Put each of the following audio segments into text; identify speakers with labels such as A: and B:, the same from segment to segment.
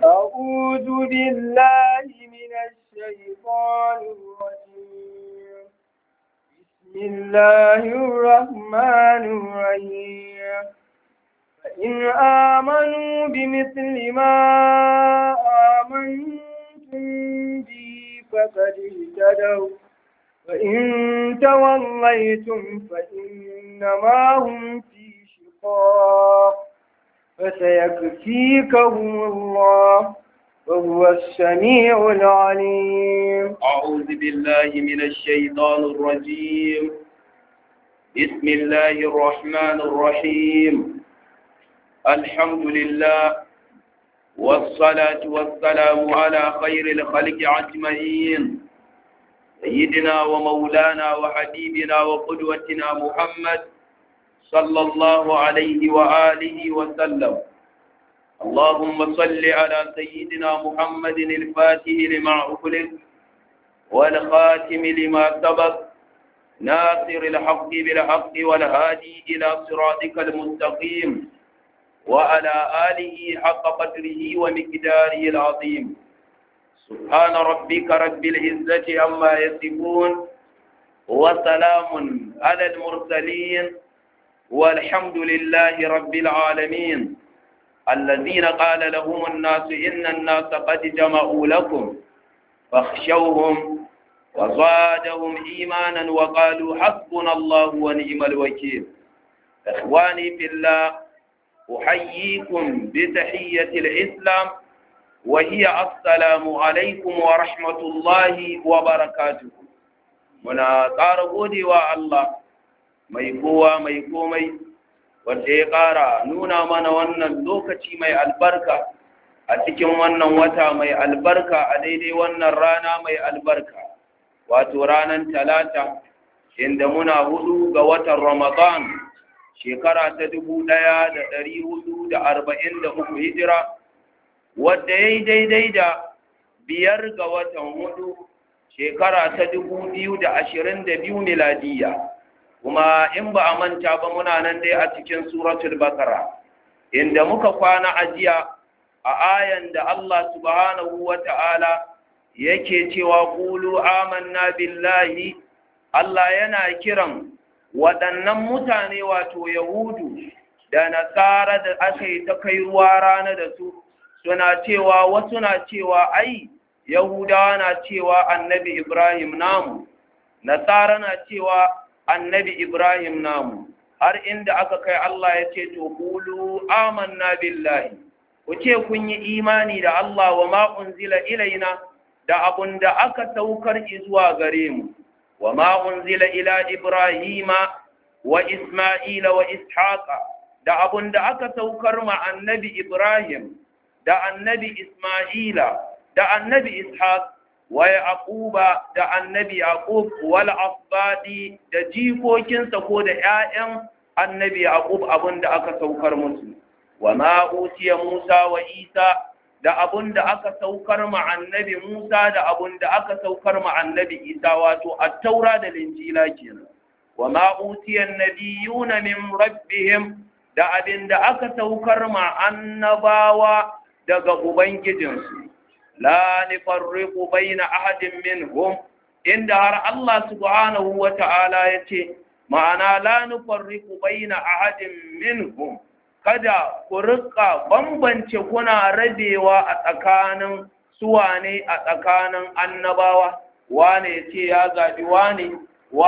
A: أعوذ بالله من الشيطان الرجيم. بسم الله الرحمن الرحيم. فإن آمنوا بمثل ما آمنتم به فقد اهتدوا، وإن توليتم فإنما هم في شقاق، فسيكفيكهم الله وهو السميع العليم.
B: أعوذ بالله من الشيطان الرجيم. بسم الله الرحمن الرحيم. الحمد لله والصلاة والسلام على خير الخلق أجمعين، سيدنا ومولانا وحبيبنا وقدوتنا محمد صلى الله عليه وآله وسلم. اللهم صل على سيدنا محمد الفاتح لما أغلق والخاتم لما سبق، ناصر الحق بالحق والهادي إلى صراطك المستقيم، وعلى آله حق قدره ومقداره العظيم. سبحان ربك رب العزة عما يصفون، وسلام على المرسلين، والحمد لله رب العالمين. الذين قال لهم الناس إن الناس قد جمعوا لكم فاخشوهم وزادهم إيمانا وقالوا حسبنا الله ونعم الوكيل. إخواني في الله، أحييكم بتحية الإسلام، وهي السلام عليكم ورحمة الله وبركاته. منا قارغودي والله mai kowa mai komai wanda ya ƙara nuna mana wannan lokaci mai albarka a cikin wannan wata mai albarka a daidai wannan rana mai albarka, wato ranar talata, inda muna 4 ga watan Ramadan shekara ta 1443 hijira, wadda ya yi daidai da 5 ga watan 4 shekara ta 2022 miladiyya. Kuma in ba a manta ba, muna nan dai a cikin suratul Baqara, inda muka kwana a jiya a ayan da Allah subhanahu wa ta'ala yake cewa qulu amanna billahi. Allah yana kiran waɗannan mutane, wato Yahudu da Nasara da aka yi ta kai ruwa rana da su, suna cewa, wasu na cewa ai Yahudawa na cewa annabi Ibrahim namu, Nasara na cewa annabi Ibrahim namu, har inda aka kai Allah ya ce to qulu amanna billahi, ku ce kun yi imani da Allah wa ma unzila ilaina, da abun da aka saukar zuwa gare mu, wa ma unzila ila Ibrahima wa Isma'ila wa Ishaqa, da abun da aka saukar ma annabi Ibrahim da annabi Isma'ila da annabi Ishaq wa Yaquba da annabi Yaqub wal asbadi, da jikokinsa ko da ƴaƴan annabi Yaqub abinda aka saukar musu, wa ma utiya Musa wa Isa, da abinda aka saukar ma annabi Musa da abinda aka saukar ma annabi Isa, wato at-taura da linjila kenan. wa ma utiya an-nabiyuna min rabbihim, da abinda aka saukar ma annabawa daga ubangijinsu. La nufarriqu baina ahadin minhum, inda har Allah subhanahu wa ta'ala yace, ma'ana la nufarriqu baina ahadin minhum, kada ku rika bambance kuna rabewa a tsakanin suwane, a tsakanin annabawa, wane yace ya zabi wane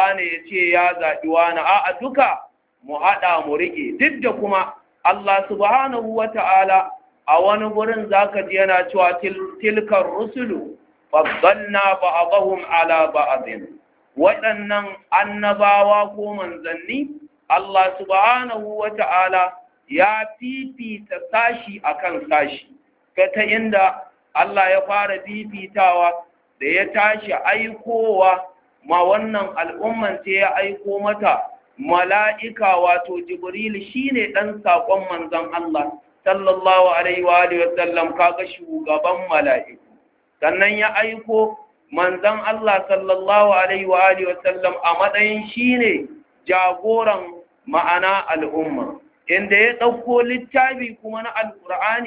B: yace ya zabi wane, a duka mu hada mu rike. Duk da kuma Allah subhanahu wa ta'ala a wani gurin zaka ji yana cewa tilkar rusulu faddalna ba'dahum ala ba'din, waɗannan annabawa ko manzanni Allah subhanahu wa ta'ala ya fifita sashi akan sashi, ta inda Allah ya fara fifitawa da ya tashi aikowa ma wannan al'umman, sai ya aiko mata mala'ika, wato Jibril shine ɗan saƙon manzon Allah sallallahu alaihi wa sallam, kaga shugaban mala'iku. Sannan ya aiko manzon Allah sallallahu alaihi wa sallam a matsayin shine jagoran ma'ana al'umma, inda ya ɗauko littafi kuma na alƙur'ani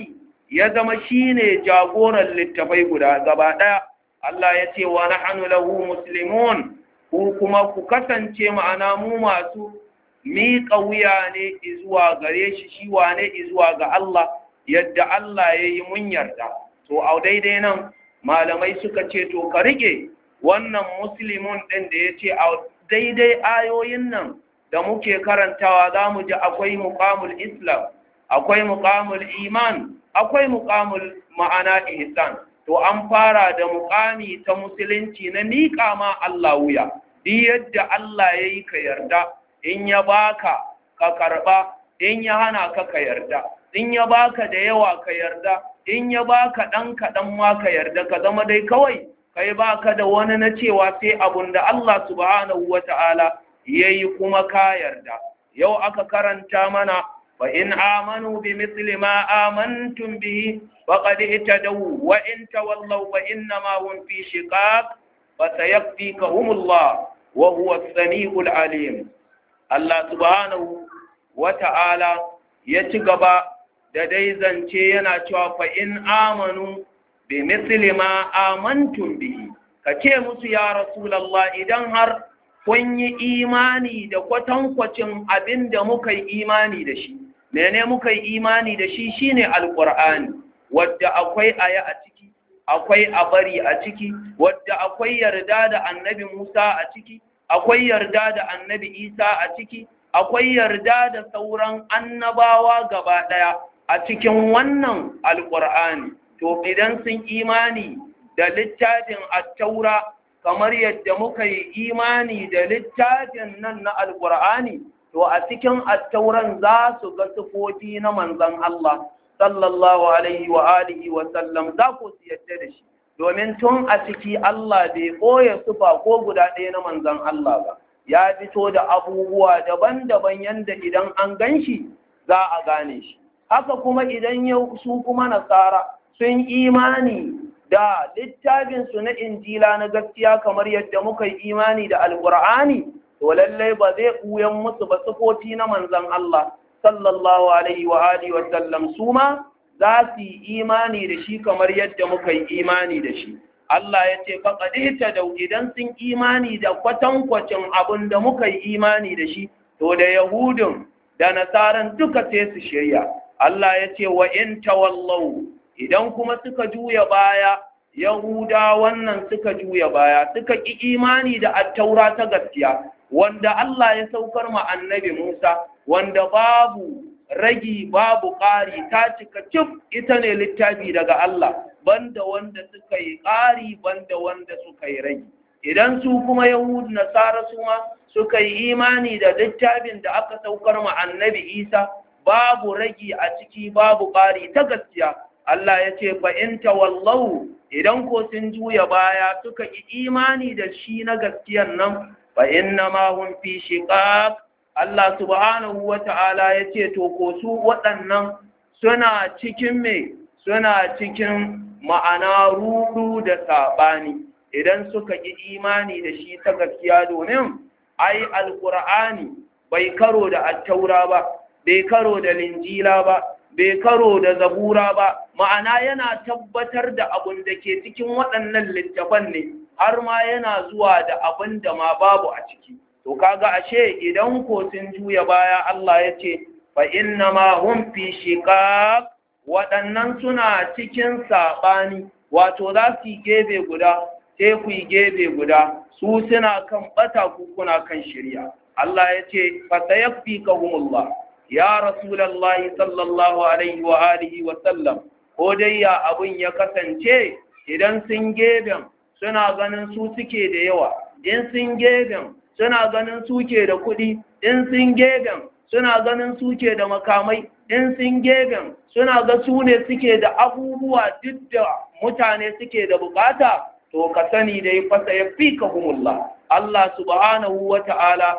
B: ya zama shine jagoran littafai guda gaba ɗaya. Allah ya ce wa nahnu lahu muslimun, ku kuma ku kasance ma'ana mu masu miƙa wuya ne zuwa gare shi, shi wane zuwa ga Allah, yadda Allah ya yi mun yarda. To a daidai nan malamai suka ce to ka rike wannan muslimun ɗin da ya ce a daidai ayoyin nan da muke karantawa za mu ji akwai muqamul islam, akwai muqamul iman, akwai muqamul ma'ana ihsan. To an fara da muqami ta musulunci na miƙa ma Allah wuya, duk yadda Allah ya yi ka yarda, in ya baka ka karɓa, in ya hana ka ka yarda, in ya baka da yawa ka yarda, in ya baka ɗan kaɗan ma ka yarda, ka zama dai kawai kai baka da wani na cewa sai abun da Allah subhanahu wa ta'ala ya yi kuma ka yarda. Yau aka karanta mana fa in amanu bi mithli ma amantum bihi faqad ihtadaw wa in tawallaw fa innama hum fi shiqaq fa sayakfikahumullah wa huwa as-sami'ul alim. Allah subhanahu wa ta'ala ya ci gaba da dai zance yana cewa fa in amanu bi mithli ma amantum bihi, ka ce musu ya rasulullah idan har kun yi imani da kwatankwacin abin da muka yi imani da shi. Mene muka yi imani da shi? Shine alqur'ani, wadda akwai aya a ciki, akwai abari a ciki, wadda akwai yarda da annabi Musa a ciki, akwai yarda da annabi Isa a ciki, akwai yarda da sauran annabawa gaba ɗaya a cikin wannan alƙur'ani. To idan sun imani da littafin at-taura kamar yadda muka yi imani da littafin nan na alƙur'ani, to a cikin at-tauran za su ga sifofi na manzon Allah sallallahu alaihi wa alihi wa sallam, za ku su yadda da shi, domin tun a ciki Allah bai ɓoye sufa ko guda ɗaya na manzon Allah ba, ya fito da abubuwa daban-daban yanda idan an gan shi za a gane shi. Haka kuma idan yau su kuma nasara sun imani da littafinsu na injila na gaskiya kamar yadda muka yi imani da alƙur'ani, to lallai ba zai ɓuyan musu ba sifofi na manzon Allah sallallahu alaihi wa alihi wa sallam, su ma za su yi imani da shi kamar yadda muka yi imani da shi. Allah ya ce faƙaɗe da idan sun imani da kwatankwacin abin da muka yi imani da shi, to da Yahudun da Nasaran duka sai su shirya. Allah ya ce wa in tawallau, idan kuma suka juya baya, Yahuda wannan suka juya baya, suka ƙi imani da attaura ta gaskiya, wanda Allah ya saukar ma annabi Musa, wanda babu ragi babu ƙari, ta cika cif, ita ne littafi daga Allah, banda wanda suka yi ƙari, banda wanda suka yi ragi. Idan su kuma Yahudu Nasara su ma suka yi imani da littafin da aka saukar ma annabi Isa, babu ragi a ciki babu ƙari ta gaskiya. Allah ya ce fa in tawallau, idan ko sun juya baya suka yi imani da shi na gaskiyan nan, fa inna ma hum fi shiqaq. Allah subhanahu wa ta'ala ya ce to ko su waɗannan suna cikin me? Suna cikin ma'ana rudu da saɓani idan suka yi imani da shi ta gaskiya, domin ai alƙur'ani bai karo da attaura ba, bai karo da linjila ba, bai karo da zabura ba, ma'ana yana tabbatar da abin da ke cikin waɗannan littafan ne, har ma yana zuwa da abin da ma babu a ciki. To kaga ashe idan ko sun juya baya, Allah ya ce fa inna ma hum fi shiqaq, waɗannan suna cikin saɓani, wato za su yi gefe guda sai ku yi gefe guda, su suna kan ɓata ku kuna kan shirya. Allah ya ce fa sayakfikahumullah, ya rasulullahi sallallahu alaihi wa alihi wa sallam, ko dai ya abun ya kasance idan sun gefen suna ganin su suke da yawa, in sun gefen suna ganin suke da kuɗi, in sun gefen suna ganin suke da makamai, in sun gefen suna ga su ne suke da abubuwa duk da mutane suke da bukata, to ka sani da ya fasa ya fi ka humullah. Allah subhanahu wa ta'ala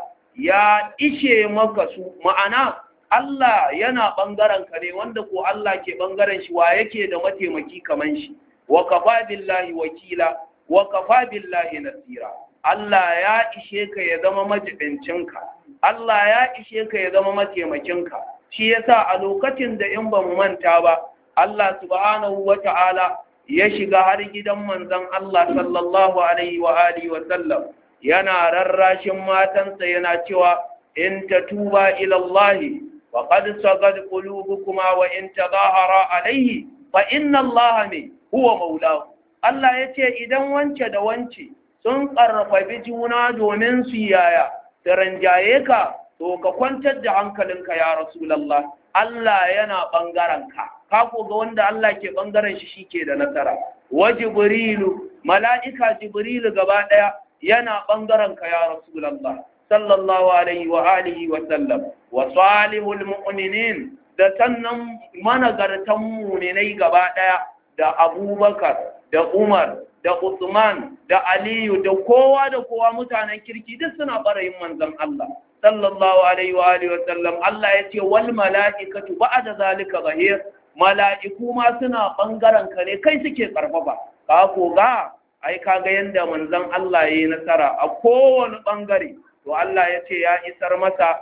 B: ya ishe maka su, ma'ana Allah yana ɓangaren ka ne, wanda ko Allah ke ɓangaren shi wa yake da mataimaki kaman shi, wa kafa billahi wakila, wa kafa billahi nasira. Allah ya ishe ka ya zama majibincinka, Allah ya ishe ka ya zama mataimakinka. Shi yasa a lokacin da in ba mu manta ba, Allah subhanahu wa ta'ala ya shiga har gidan manzon Allah sallallahu alaihi wa alihi wa sallam yana rarrashin matansa yana cewa in tatuba ila Allah faqad sagad qulubukuma wa in tadahara alaihi fa inna Allah huwa maulahu. Allah yace idan wance da wance sun karfafi juna domin su yaya da ranjaye ka to ka kwantar da hankalinka ya Rasulullah, Allah yana bangaren ka. Ka ko ga wanda Allah ke bangaren shi shike da nasara. Wa Jibrilu, mala'ika Jibrilu gaba daya yana bangaren ka ya Rasulullah sallallahu alaihi wa alihi wa sallam. Wa salihul mu'minin, da sannan managartan mu'minai gaba daya, da Abubakar, da Umar, da Usman, da Aliyu, da kowa mutanen kirki duk suna barayin manzon Allah sallallahu alaihi wa alihi wa sallam. Allah ya ce wal mala'ikatu ba'da zalika zahir, mala'iku ma suna bangaren ka ne, kai suke karfafa. Ka ko ga ai kaga yanda manzon Allah yayi nasara a kowane bangare, to Allah ya ce ya isar masa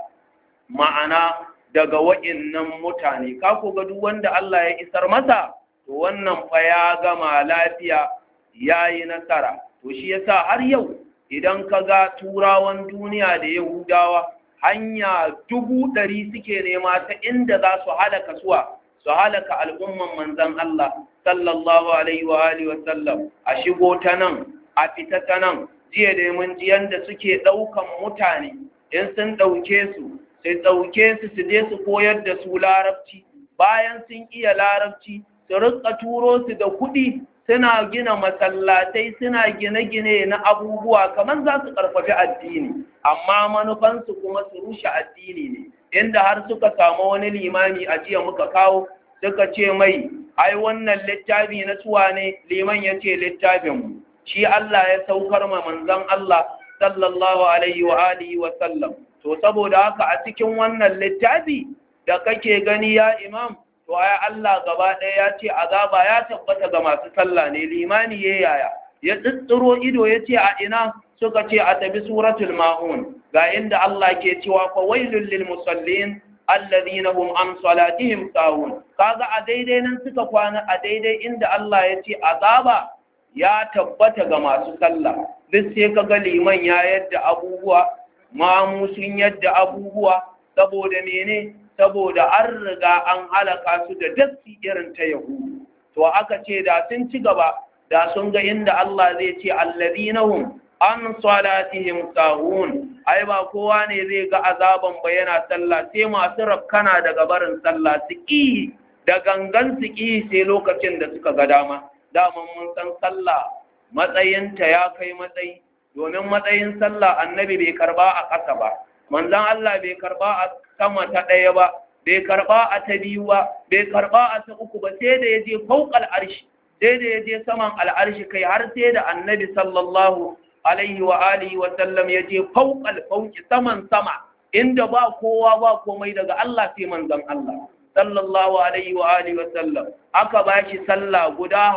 B: ma'ana daga wa'innan mutane. Ka ko ga duk wanda Allah ya isar masa, to wannan fa ya gama lafiya, yayi nasara. To shi yasa har yau idan ka ga turawan duniya da Yahudawa hanya 100,000 suke nema ta inda za su halaka su halaka al'umman manzon Allah sallallahu alaihi wa alihi wa sallam, a shigo ta nan a fita ta nan. Jiya da mun ji yanda suke daukan mutane, in sun dauke su sai dauke su je su koyar da su larabci, bayan sun iya larabci su rika turo su da kuɗi, suna gina masallatai, suna gine-gine na abubuwa kamar za su karfafi addini, amma manufansu kuma su rushe addini ne. Inda har suka samu wani limami a jiya muka kawo, suka ce mai ai wannan littafi na suwa ne, liman ya ce littafinmu, shi Allah ya saukar ma manzon Allah sallallahu alaihi wa alihi wa sallam. To saboda haka a cikin wannan littafi da kake gani ya imam, to ai Allah gaba ɗaya ya ce azaba ya tabbata ga masu sallah ne. Limani yaya ya tsitsiro ido ya ce a ina, suka ce a tabi suratul ma'un, ga inda Allah ke cewa fa wailul lil musallin alladhina hum an salatihim sahun. Kaga a daidai nan suka kwana, a daidai inda Allah ya ce azaba ya tabbata ga masu sallah. Duk sai kaga liman ya yadda abubuwa, mamu sun yadda abubuwa, saboda mene? Saboda an riga an halaka su da dasti irin ta Yahudu. To aka ce da sun ci gaba, da sun ga inda Allah zai ce alladhina hum an salatihim sahun. Ai ba kowa ne zai ga azaban ba yana sallah, sai masu rakkana daga barin sallah su ki da gangan su ki sai lokacin da suka ga dama. Daman mun san sallah matsayinta ya kai matsayi, domin matsayin sallah annabi bai karba a ƙasa ba, manzon Allah bai karba a sama ta ɗaya ba, bai karba a ta biyu ba, bai karba a ta uku ba, sai da ya je fauƙal arshi, sai da ya je saman al'arshi, kai har sai da annabi sallallahu alaihi wa alihi wa sallam ya je fauƙal fauƙi, saman sama, inda ba kowa ba komai daga Allah sai manzon Allah sallallahu alaihi wa alihi wa sallam. Aka ba shi sallah guda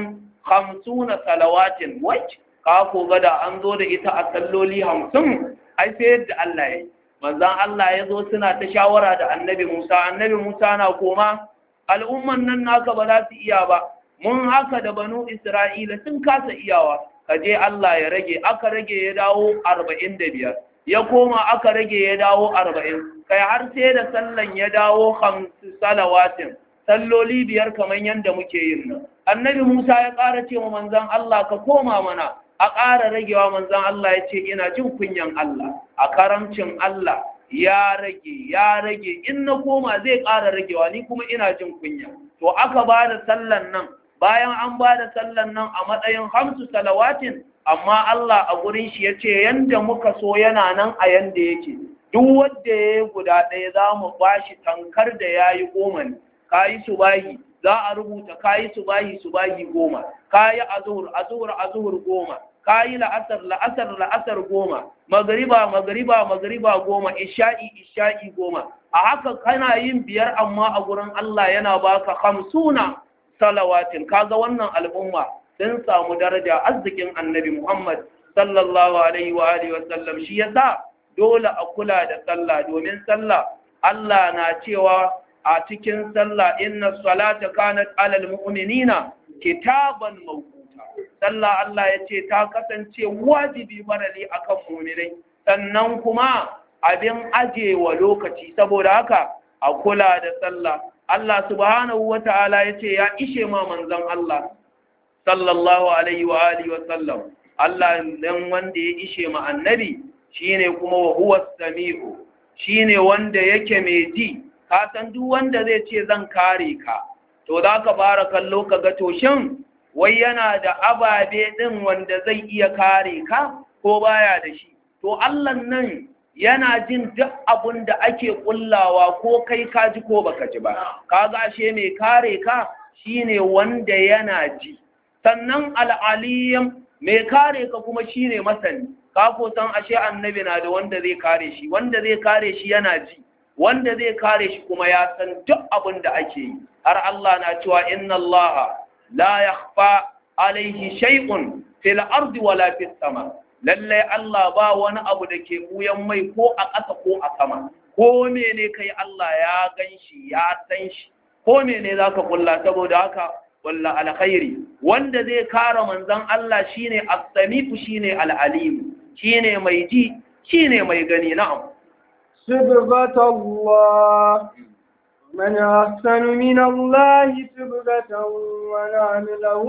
B: 50 salawatin, wacce ka ko ga da an zo da ita a salloli 50, ai sai yadda Allah ya yi. Manzan Allah ya zo suna ta shawara da annabi Musa na koma, al'umman nan naka ba za su iya ba, mun haka da banu Isra'ila sun kasa iyawa, ka je Allah ya rage. Aka rage ya dawo 45, ya koma aka rage ya dawo 40, kai har sai da sallan ya dawo 50 salawatin, salloli 5 kamar yadda muke yin nan. Annabi Musa ya ƙara ce wa manzan Allah ka koma mana, a ƙara ragewa. manzan Allah ya ce ina jin kunyan Allah, a karamcin Allah ya rage, in na koma zai ƙara ragewa, ni kuma ina jin kunya. To aka ba da sallan nan, bayan an ba da sallan nan a matsayin 5 salawatin, amma Allah a gurin shi ya ce yanda muka so yana nan a yanda yake. Duk wanda ya yi guda ɗaya za mu ba shi tankar da ya yi 10 ne. Ka yi subahi za a rubuta ka yi subahi 10, ka yi azuhur 10, ka yi la'asar 10, magariba 10, isha'i 10. A haka kana yin 5, amma a gurin Allah yana baka 50 salawatin. Kaga wannan al'umma sun samu daraja arzikin annabi Muhammad sallallahu alaihi wa alihi wa sallam. Shi yasa dole a kula da sallah, domin sallah Allah na cewa a cikin sallah inna salata kanat alal mu'minina kitaban mawquta sallah Allah ya ce ta kasance wajibi farali akan mu'minai sannan kuma abin ajewa lokaci saboda haka a kula da sallah Allah subhanahu wata'ala ya ce ya ishe ma manzon Allah sallallahu alaihi wa alihi wa sallam Allah dan wanda ya ishe ma annabi shine kuma wa huwa samiu shine wanda yake mai ji ka san duk wanda zai ce zan kare ka to zaka fara kallo kaga to shin wai yana da ababe din wanda zai iya kare ka ko baya da shi to Allah nan yana jin duk abun da ake kullawa ko kai ka ji ko baka ji ba kaga ashe mai kare ka shine wanda yana ji sannan al'aliyam mai kare ka kuma shine masani ka ko san ashe annabi na da wanda zai kare shi wanda zai kare shi yana ji wanda zai kare shi kuma ya san duk abin da ake yi har Allah na cewa inna Allah la yakhfa alaihi shay'un fil ardi wala fis sama lalle Allah ba wani abu da ke buyan mai ko a ƙasa ko a sama ko mene kai Allah ya ganshi ya san shi ko mene zaka kulla saboda haka walla alkhairi wanda zai kare manzon Allah shine as-sami'u shine al-alim shine mai ji shine mai gani na'am
A: صبغة الله من أحسن من الله صبغة ونحن له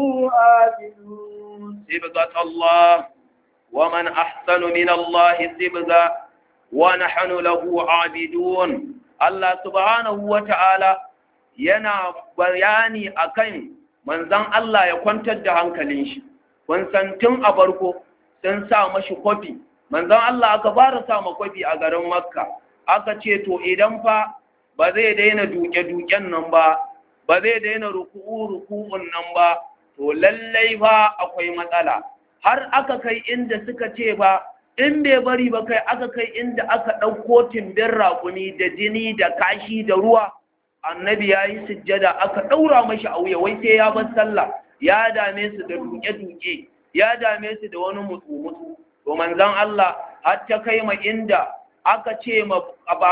A: عابدون
B: صبغة الله ومن أحسن من الله صبغة ونحن له عابدون الله سبحانه وتعالى yana bayani akan manzon Allah ya kwantar da hankalin shi kun san tun a farko sun sa mashi kofi manzon Allah aka fara sa ma kofi a garin Makka aka ce to idan fa ba zai daina duke-duken nan ba ba zai daina ruku'un nan ba to lallai fa akwai matsala har aka kai inda suka ce ba in bai bari ba kai aka kai inda aka ɗauko timbin raƙumi da jini da kashi da ruwa annabi ya yi sujjada aka ɗaura mashi a wuya wai sai ya bar sallah ya dame su da duke-duke ya dame su da wani mutu-mutu to manzon Allah har ta kai ma inda aka ce ma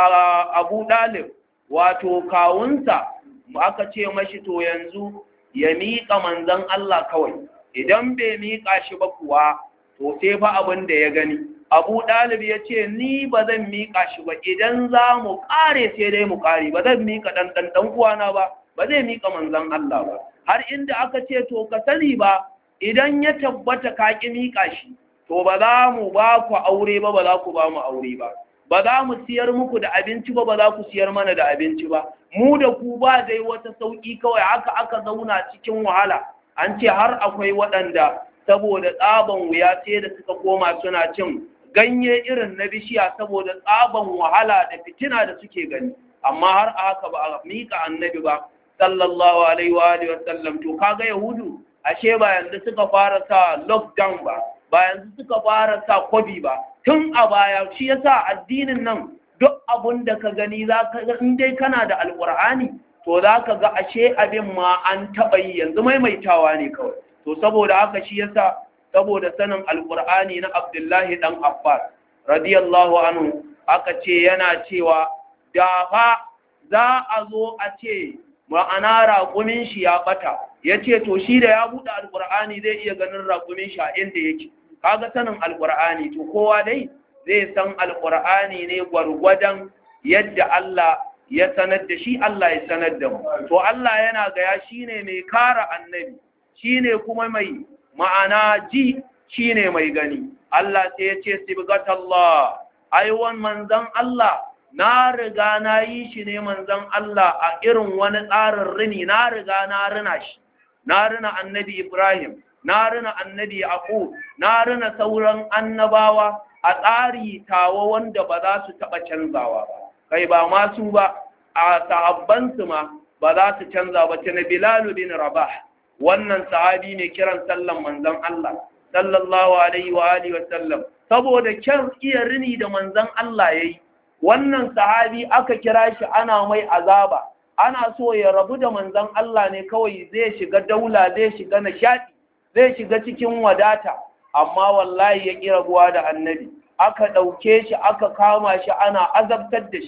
B: Abu Dalib wato kawunsa aka ce mashi to yanzu ya miƙa manzon Allah kawai idan bai miƙa shi ba kuwa to sai fa abin da ya gani Abu Dalib ya ce ni ba zan miƙa shi ba idan za mu ƙare sai dai mu ƙare ba zan miƙa ɗan uwana ba zai miƙa manzon Allah ba har inda aka ce to ka sani ba idan ya tabbata ka ƙi miƙa shi to ba za mu ba ku aure ba ba za ku ba mu aure ba ba za mu siyar muku da abinci ba ba za ku siyar mana da abinci ba mu da ku ba dai wata sauƙi kawai haka aka zauna cikin wahala an ce har akwai waɗanda saboda tsaban wuya sai da suka koma suna cin ganye irin na bishiya saboda tsaban wahala da fitina da suke gani amma har a haka ba a miƙa annabi ba sallallahu alaihi wa alihi wasallam to kaga yahudu ashe ba yanzu suka fara sa lockdown ba yanzu suka fara sa kwabi ba tun a baya shi yasa addinin nan duk abun da ka gani za ka ga in dai kana da alqur'ani to za ka ga ashe abin ma an taɓa yi yanzu maimaitawa ne kawai to saboda haka shi yasa saboda sanin alqur'ani na Abdullahi dan Abbas radiyallahu anhu aka ce yana cewa da fa za a zo a ce ma'ana raƙumin shi ya bata yace to shi da ya buɗe alqur'ani zai iya ganin raƙumin shi a inda yake kaga sanin alqur'ani to kowa dai zai san alqur'ani ne gwargwadon yadda Allah ya sanar da shi Allah ya sanar da mu to Allah yana ga ya shine mai kara annabi shine kuma mai ma'ana ji shine mai gani Allah sai ya ce sibgatallah aiwan manzon Allah na riga na yi shi ne manzon Allah a irin wani tsarin rini na riga na rina shi na rina annabi Ibrahim na rina annabi Yaqub na rina sauran annabawa a tsari tawa wanda ba za su taɓa canzawa ba kai ba masu ba a sahabbansu ma ba za su canza ba ta na Bilal bin Rabah wannan sahabi ne kiran sallan manzon Allah sallallahu alaihi wa alihi wasallam saboda kyan iya rini da manzon Allah yayi wannan sahabi aka kira shi ana mai azaba ana so ya rabu da manzon Allah ne kawai zai shiga daula zai shiga nishadi zai shiga cikin wadata amma wallahi ya ƙi rabuwa da annabi aka ɗauke shi aka kama shi ana azabtar da shi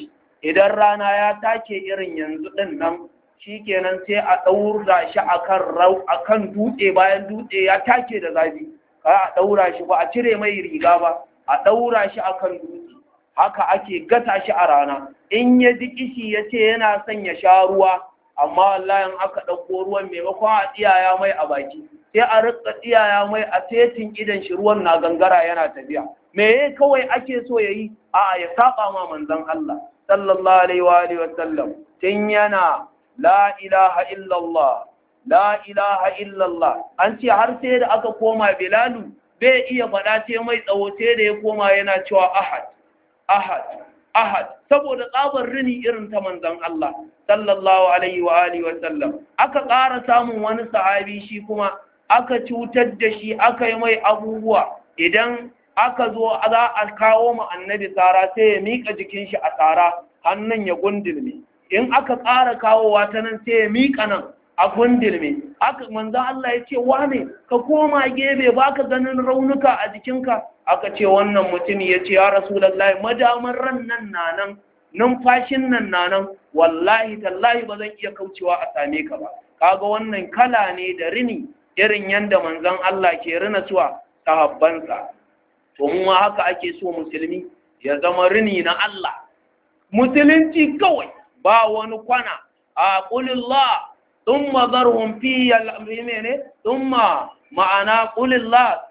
B: idan rana ya take irin yanzu din nan shikenan sai a daura shi akan dutse, bayan dutse ya take da zafi ka a daura shi ba a cire mai riga ba, a daura shi akan dutse, haka ake gata shi a rana. In ya ji kishi ya ce yana son ya sha ruwa, amma wallahi in aka ɗauko ruwan maimakon a tsiyaya mai a baki sai a rika tsiyaya mai a setin idan shi, ruwan na gangara yana tafiya. Me kawai ake so ya yi? A ya saba ma manzon Allah sallallahu alaihi wa sallam, tun yana la ilaha illallah la ilaha illallah. An ce har sai da aka koma Bilalu bai iya faɗa ce mai tsawo, sai da ya koma yana cewa ahad ahad ahad, saboda tsabar rini irin ta manzon Allah sallallahu alaihi wa sallam. Aka ƙara samun wani sahabi shi kuma aka cutar da shi, aka yi mai abubuwa. Idan aka zo za a kawo mu annabi tsara sai ya miƙa jikin shi a tsara, hannun ya gundulme. In aka ƙara kawowa ta nan sai ya miƙa nan a gundulme. Aka manzo Allah ya ce wane ka koma gebe, baka ganin raunuka a jikinka? Aka ce wannan mutum ya ce ya Rasulullahi, madamar ran nan nanan, numfashin nan nanan, wallahi tallahi ba zan iya kaucewa a same ka ba. Kaga wannan kala ne da rini irin yanda manzon Allah ke rina suwa sahabbansa. To mu ma haka ake so musulmi ya zama rini na Allah, musulunci kawai ba wani kwana. A qulillah thumma dharhum fi al-amrine, thumma ma'ana qulillah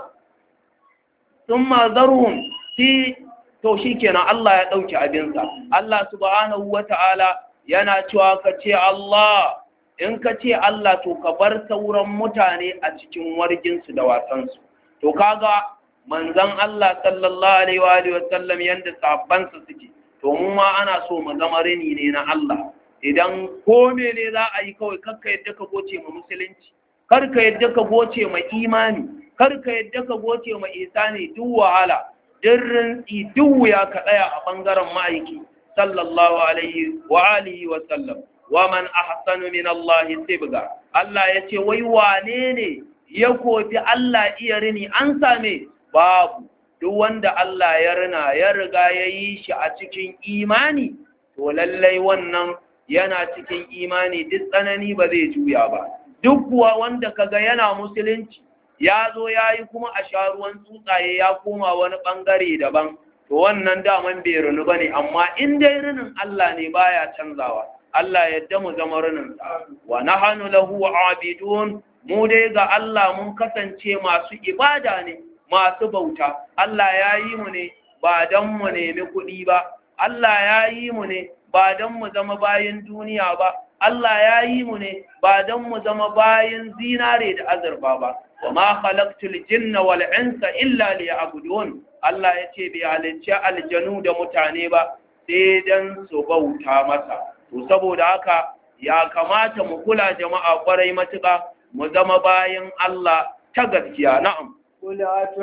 B: thumma dharhum fi, to shikenan Allah ya dauki abinsa. Allah subhanahu wata'ala yana cewa ka ce Allah, in ka ce Allah to ka bar sauran mutane a cikin warginsu da wasansu. To kaga manzon Allah sallallahu alaihi wa sallam yanda sahabbansa suke, to mu ma ana so mu zama rini ne na Allah. Idan ko ne za a yi kawai karka yadda ka goce ma musulunci, karka yadda ka goce ma imani, karka yadda ka goce ma isani, duk wahala duk rintsi duk wuya ka tsaya a bangaren ma'aiki sallallahu alaihi wa alihi wa sallam. Wa man ahsanu min Allah sibga, Allah yace wai wane ne ya kofi Allah iya rini? An same babu. Duk wanda Allah ya rina ya riga ya yi shi a cikin imani, to lallai wannan yana cikin imani, duk tsanani ba zai juya ba. Duk kuwa wanda kaga yana musulunci ya zo ya yi kuma a sha ruwan tsutsaye ya koma wani bangare daban, to wannan daman bai rinu ba ne. Amma in dai rinin Allah ne baya canzawa. Allah yadda mu zama rininsa. Wa nahanu lahu abidun, mu dai ga Allah mun kasance masu ibada ne, masu bauta. Allah ya yi mu ne ba don mu nemi kuɗi ba, Allah ya yi mu ne ba don mu zama bayin duniya ba, Allah ya yi mu ne ba don mu zama bayin zinare da azurfa ba. Wa ma khalaqtul jinna wal insa illa liya'budun. Allah ya ce bai halicci aljanu da mutane ba sai dan su bauta masa. To saboda haka ya kamata mu kula jama'a kwarai matuƙa, mu zama bayin Allah ta gaskiya. Na'am.
A: قل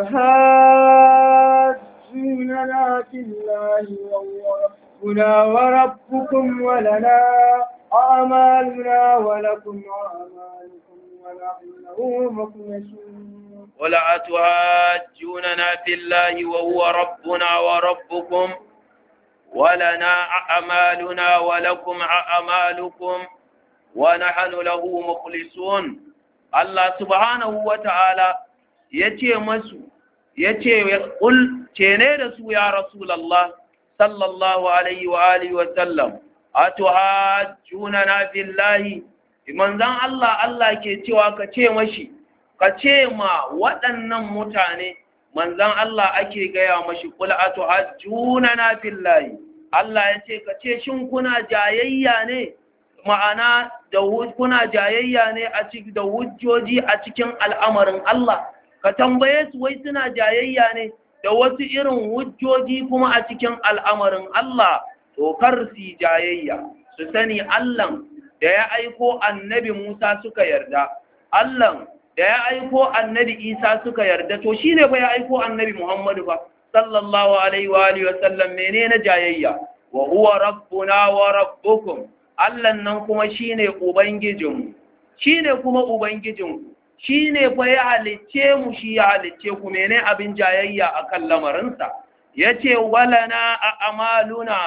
A: أتحاجوننا في الله وهو ربنا وربكم ولنا أعمالنا ولكم أعمالكم ونحن له مخلصون.
B: قل أتحاجوننا في الله وهو ربنا وربكم ولنا أعمالنا ولكم أعمالكم ونحن له مخلصون. Allah subhanahu wa ta'ala ya ce masu, ya ce, ƙul ce ne da su ya Rasulallah sallallahu alaihi wa alihi wa sallam, a tuhajjuna na fillahi, manzan Allah ke cewa ka ce mashi, ka ce ma waɗannan mutane, manzan Allah ake gaya mashi, ƙul a tuhajjuna na fillahi. Allah ya ce, ka ce shin kuna jayayya ne? Ma'ana da kuna jayayya ne a cikin da hujjoji a cikin al'amarin Allah. Ka tambaye su wai suna jayayya ne da wasu irin hujjoji kuma a cikin al'amarin Allah. To kar su jayayya, su sani Allah da ya aiko annabi Musa suka yarda, Allah da ya aiko annabi Isa suka yarda, to shine ba ya aiko annabi Muhammadu ba sallallahu alaihi wa alihi wa sallam. Menene jayayya? Wa huwa rabbuna wa rabbukum. Allah nan kuma shine ubangijinmu, shine kuma ubangijinku, shine fa ya halicce mu, shi ya halicce ku. Mene abin jayayya akan lamarinsa? Yace walana a'maluna,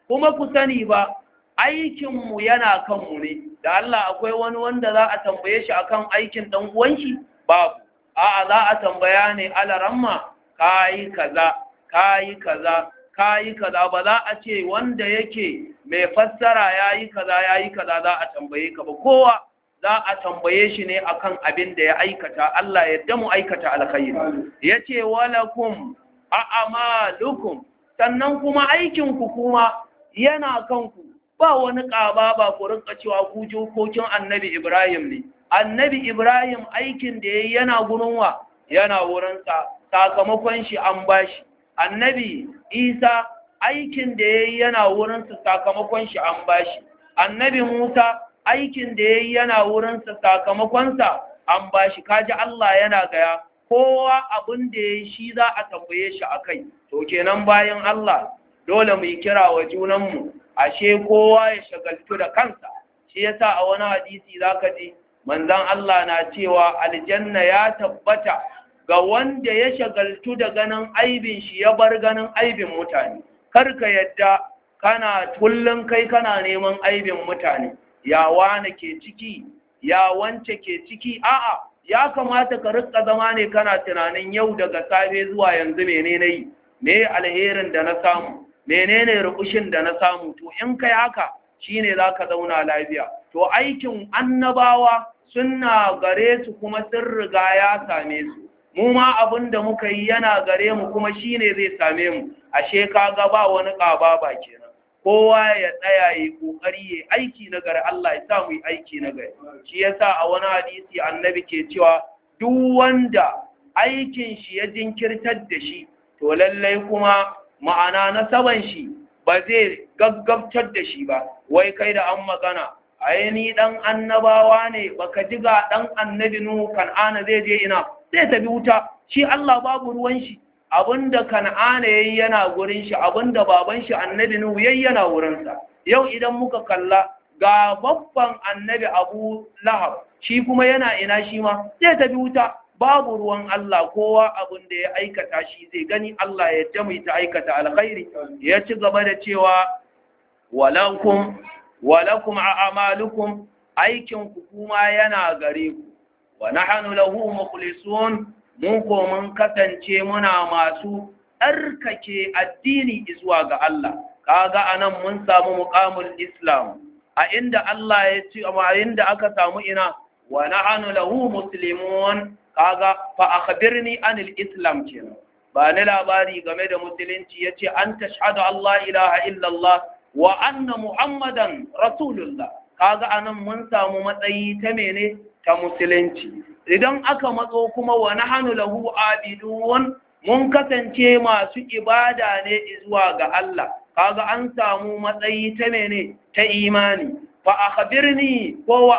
B: kuma ku sani ba aikinmu yana kanmu ne, da Allah akwai wani wanda za a tambaye shi akan aikin ɗan uwan shi babu, a'a za a tambaya ne alaramma kayi kaza kayi kaza kayi kaza, ba za a ce wanda yake mai fassara yayi kaza za a tambaye ka ba, kowa za a tambaye shi ne akan abin da ya aikata. Allah ya damu aikata alkhairi. Yace walakum a'malukum, sannan kuma aikin ku kuma yana kanku, ba wani ƙaba ba ku rinka cewa ku jikokin annabi Ibrahim ne. Annabi Ibrahim aikin da yayi yana gurin wa, yana wurinsa, sakamakon shi an bashi. Annabi Isa aikin da yayi yana wurinsa, sakamakon shi an bashi. Annabi Musa aikin da yayi yana wurinsa, sakamakonsa an bashi. Kaji Allah yana gaya kowa abin da yayi shi za a tambaye shi akai. To kenan bayan Allah dole mu yi kira wa junanmu, ashe kowa ya shagaltu da kansa. Shi yasa a wani hadisi zaka ji manzon Allah na cewa aljanna ya tabbata ga wanda ya shagaltu da ganin aibin shi ya bar ganin aibin mutane. Karka yadda kana kullun kai kana neman aibin mutane, ya wane ke ciki, ya wance ke ciki, a'a ya kamata ka rika zama ne kana tunanin yau daga safe zuwa yanzu menene yi, me alherin da na samu, menene rukushin da na samu. To in kai haka shine zaka zauna lafiya. To aikin annabawa sunna gare su kuma sun riga ya same su, mu ma abin da muka yi yana gare mu kuma shine zai same mu. Ashe kaga ba wani ƙaba ba kenan, kowa ya tsaya yi kokari ya aiki na gari. Allah ya sa mu yi aiki na gari. Shi yasa a wani hadisi annabi ke cewa duk wanda aikin shi ya jinkirtar da shi, to lallai kuma ma'ana nasaban shi ba zai gaggabtar da shi ba. Wai kai da an magana ai ni dan annabawa ne, baka ji ga dan annabi Nuhu Kan'ana zai je ina, zai tafi wuta. Shi Allah babu ruwan shi, abinda Kan'ana yayi yana gurin shi, abinda baban shi annabi Nuhu yayi yana wurin sa. Yau idan muka kalla ga babban annabi Abu Lahab, shi kuma yana ina, shi ma zai tafi wuta. Babu ruwan Allah, kowa abin da ya aikata shi zai gani. Allah ya jami ta aikata alkhairi. Ya ci gaba da cewa walakum a'malukum, aikin ku kuma yana gare ku, wa nahnu lahu mukhlisun, mun ko mun kasance muna masu tsarkake addini zuwa ga Allah. Kaga anan mun samu muqamul islam, a inda Allah ya ce, a inda aka samu ina wa nahnu lahu muslimun. Kaga fa akhbirni anil islam kenan, ba ni labari game da musulunci. Yace an tashhadu Allah ilaha illallah wa anna muhammadan rasulullah. Kaga anan mun samu matsayi ta mene, ta musulunci. Idan aka matso kuma wa nahnu lahu abidun, mun kasance masu ibada ne zuwa ga Allah. Kaga an samu matsayi ta mene, ta imani. Fa akhbirni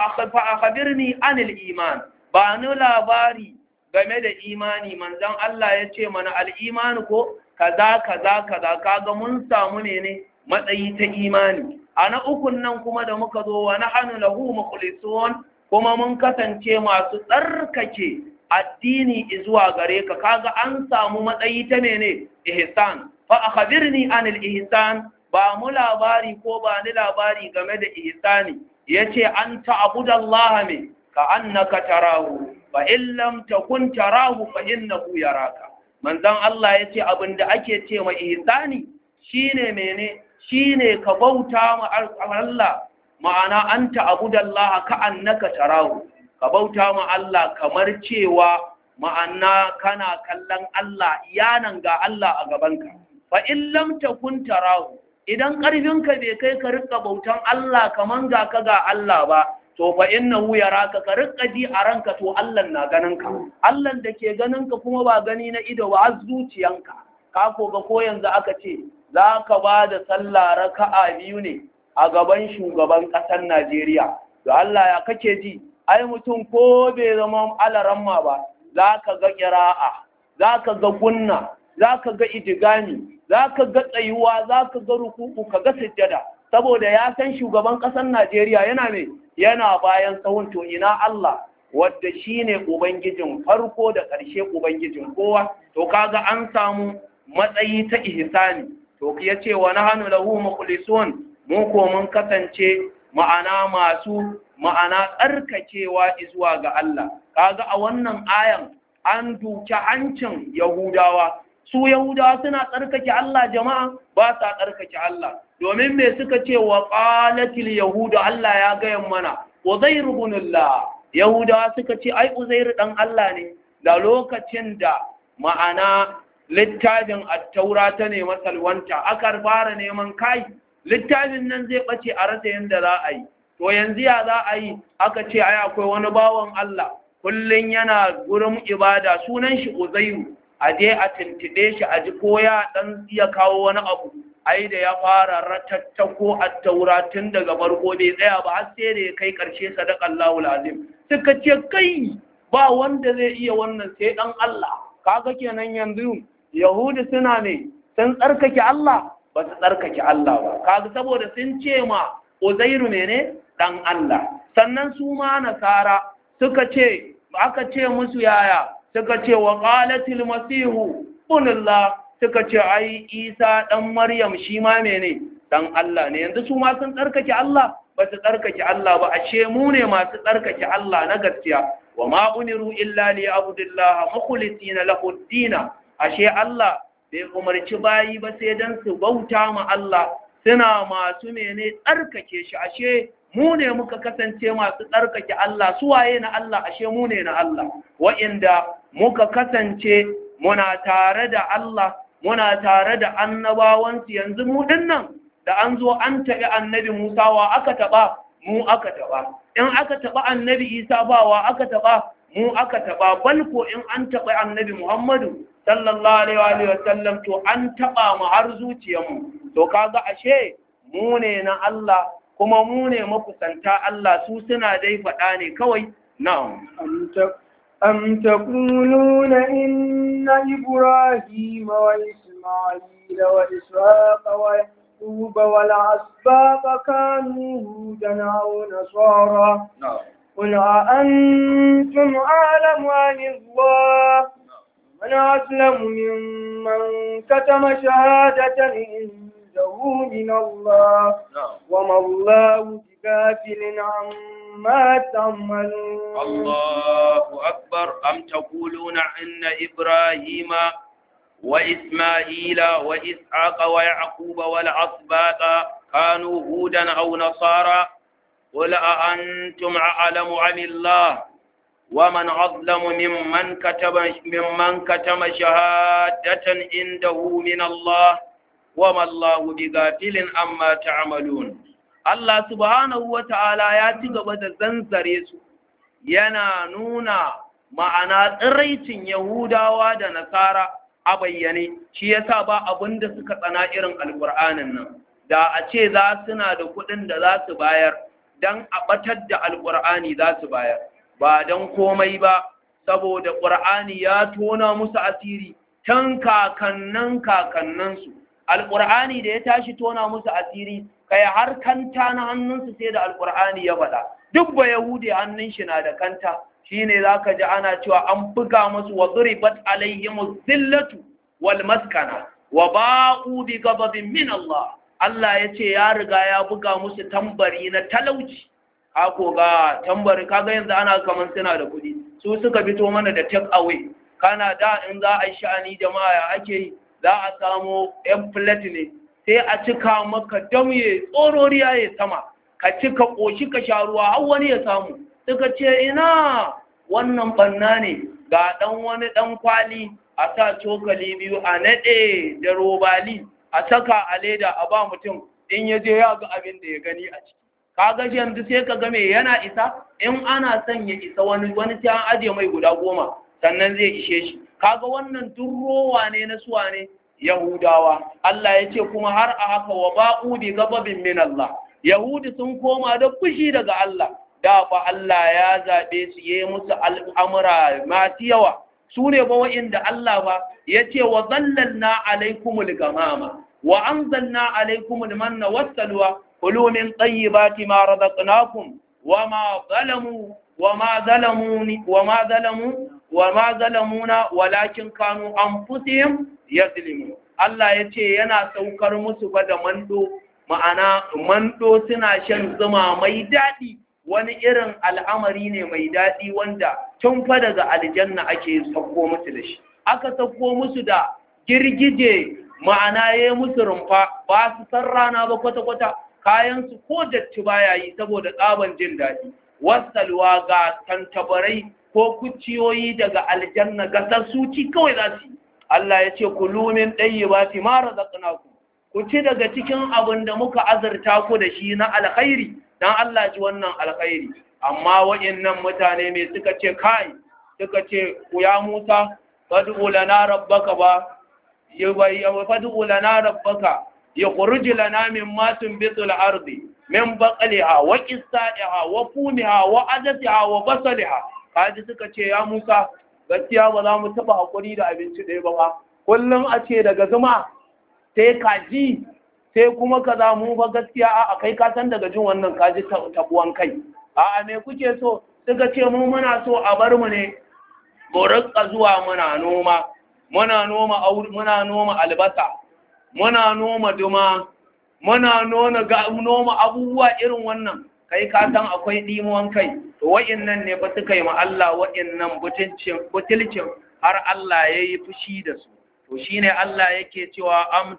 B: anil iman, ba ni labari game da imani. Manzon Allah ya ce mana al'imani ko kaza kaza kaza. Kaga mun samu ne matsayi ta imani. A na ukun nan kuma da muka zo wa nahnu lahu mukhlisun, kuma mun kasance masu tsarkake addini zuwa gare ka. Kaga an samu matsayi ta mene, ihsan. Fa akhbirni anil ihsan, ba mu labari ko ba ni labari game da ihsani. Yace an ta'budallaha min ka annaka tarahu fa in lam takun tarahu fa innahu yaraka. Manzon Allah yace abinda ake ce ma ihsani shine mene, shine ka bauta ma Allah, ma'ana anta abudallaha ka annaka tarahu, ka bauta ma Allah kamar cewa ma'ana kana kallon Allah, yanan ga Allah a gabanka. Fa in lam takun tarahu, idan karfinka bai kai ka rika bautan Allah kaman ga ka ga Allah ba, to fa innahu yaraka, ka rika ji a ranka to Allah na ganin ka. Allah da ke ganin ka kuma ba gani na ido ba, zuciyanka. Ka ko ga ko yanzu aka ce za ka ba da sallah raka'a biyu ne a gaban shugaban ƙasar Najeriya, to Allah ya kake ji? Ai mutum ko bai zama alaramma ba, za ka ga ƙira'a, za ka ga gunna, za ka ga idigami, za ka ga tsayuwa, za ka ga ruku'u, ka ga sujjada, saboda ya san shugaban ƙasar Najeriya yana mai, yana bayan sahun. To ina Allah wadda shine ubangijin farko da ƙarshe, ubangijin kowa. To kaga an samu matsayi ta ihsani. to yace wa nahnu lahu mukhlisun mu ko mun kasance ma'ana tsarkakewa zuwa ga Allah. Kaga a wannan ayan an duki hancin Yahudawa. Su Yahudawa suna tsarkake Allah jama'a, ba sa tsarkake Allah. Domin me suka ce wa qalatil yahudu, Allah ya gaya mana Uzairu ibn Allah. Yahudawa suka ce ai Uzairu dan Allah ne. Da lokacin da ma'ana littafin at-taura ta ne masalwanta, aka fara neman kai littafin nan zai bace a rasa yanda za a yi. To yanzu ya za a yi, aka ce ai akwai wani bawan Allah kullun yana gurin ibada, sunan shi Uzairu, a je a tuntube shi a ji ko ya dan iya kawo wani abu. Ai da ya fara ratattako at-taura tun daga farko bai tsaya ba har sai da ya kai karshe, sadaqallahu alazim. Suka ce kai ba wanda zai iya wannan sai dan Allah. Kaga kenan yanzu Yahudi suna ne sun tsarkake Allah, ba su tsarkake Allah ba. Kaga saboda sun ce ma Uzairu ne dan Allah. Sannan su ma Nasara suka ce, aka ce musu yaya, suka ce wa qalatil masihu bunillah, suka ce ai Isa dan Maryam shi ma mene dan Allah ne. Yanzu su ma sun tsarkake Allah, ba su tsarkake Allah ba. Ashe mu ne masu tsarkake Allah na gaskiya. wa ma uniru illa li abudillaha mukhlisina lahu ad-din. Ashe Allah bai umarci bayi ba sai dan su bauta ma Allah suna masu mene tsarkake shi. Ashe mu ne muka kasance masu tsarkake Allah. Su waye na Allah? Ashe mu ne na Allah, wa'inda muka kasance muna tare da Allah, muna tare da annabawansu. Yanzu mu dinnan da an zo an taɓi annabi Musa, wa aka taɓa? Mu aka taɓa. In aka taɓa annabi Isa ba wa aka taɓa? Mu aka taɓa. Balko in an taɓa annabi Muhammadu sallallahu alaihi wa sallam, to an taɓa mu har zuciyarmu. To kaga ashe mu ne na Allah, kuma mu ne makusanta Allah. Su suna dai faɗa ne kawai. Na'am.
A: أم تقولون إن إبراهيم وإسماعيل وإسحاق ويعقوب والأسباط كانوا هودا أو نصارى قل أأنتم أعلم عن الله من أسلم ممن كتم شهادة عنده من الله وما الله بغافل عما تعملون.
B: الله أكبر. أم تقولون إن إبراهيم وإسماعيل وإسحاق ويعقوب والأسباط كانوا هودا أو نصارى قل أأنتم أعلم عن الله ومن أظلم ممن كتم شهادة عنده من الله وما الله بغافل عما تعملون. Allah subhanahu wa ta'ala ya ci gaba da zanzare su, yana nuna ma'ana tsiraicin Yahudawa da Nasara a bayyane. Shi yasa ba abin da suka tsana irin Alƙur'anin nan. Da a ce za suna da kuɗin da za su bayar don a ɓatar da Alƙur'ani, za su bayar. Ba don komai ba, saboda Ƙur'ani ya tona musu asiri tun kakanninsu. Alƙur'ani da ya tashi tona musu asiri, kai har kanta na hannunsu sai da Alƙur'ani ya faɗa. Duk ba Yahudi hannun shi na da kanta, shine zaka ji ana cewa an buga musu wa duribat alaihim zillatu wal maskana wa ba'u bi ghadabin min Allah. Allah ya ce ya riga ya buga musu tambari na talauci. Hako ga tambari, kaga yanzu ana kaman suna da kuɗi. Su suka fito mana da take away. Kana da in za a yi sha'ani jama'a ya ake yi, za a samu yan plate ne, sai a cika maka damye tsororiya ya sama, ka cika ƙoshi ka sha ruwa har wani ya samu. Suka ce ina wannan banna ne, ga ɗan wani ɗan kwali a sa cokali biyu a naɗe da robali a saka a leda a ba mutum, in ya je ya ga abin da ya gani a ciki. Kaga yanzu sai ka ga me yana isa? In ana son ya isa wani sai an aje mai guda 10 sannan zai ishe shi. Kaga wannan duk rowa ne na suwa ne Yahudawa. Allah ya ce kuma har a haka wa ba'u bi ghadabin min Allah. Yahudi sun koma da fushi daga Allah. Da fa Allah ya zabe su yayi musu al'amura masu yawa. Su ne ba wa'inda Allah ba ya ce wa zallalna alaikumul gamama wa anzalna alaikumul manna wassalwa kulu min tayyibati ma razaqnakum wama zalamuna walakin kanu anfusihim yazlimun. Allah ya ce yana saukar musu ba da mando, ma'ana mando suna shan zuma mai daɗi, wani irin al'amari ne mai daɗi wanda tun fa daga aljanna ake sauko musu da shi. Aka sauko musu da girgije, ma'ana ya musu rumfa, ba su san rana ba kwata-kwata, kayansu ko datti baya yi saboda tsaban jin daɗi. Wasalwa ga tantabarai ko kuciyoyi daga aljanna gasassu ci kawai za su yi. Allah ya ce kulu min ɗayyibati ma razaqnakum, ku ci daga cikin abin da muka azurta ku da shi na alkhairi, dan Allah ji wannan alkhairi. Amma waɗannan mutane me suka ce kai, suka ce ku ya Musa fad'u lana rabbaka fad'u lana rabbaka yakhruj lana mimma tunbitu al-ardi min baqliha wa qissaiha wa fumiha wa adatiha wa basaliha. Kaji suka ce ya Musa gaskiya ba za mu taba hakuri da abinci ɗaya ba, kullum a ce daga zuma sai kaji sai kuma kaza mu ba gaskiya a kai ka san daga jin wannan kaji tabuwan kai. A'a me kuke so? Suka ce mu muna so a bar mu ne mu rika zuwa muna noma albasa, muna noma duma, muna noma abubuwa irin wannan. Kai ka san akwai ɗimuwan kai. To wa'innan ne ba suka yi ma Allah wa'innan butulcin har Allah ya yi fushi da su. To shine Allah yake cewa am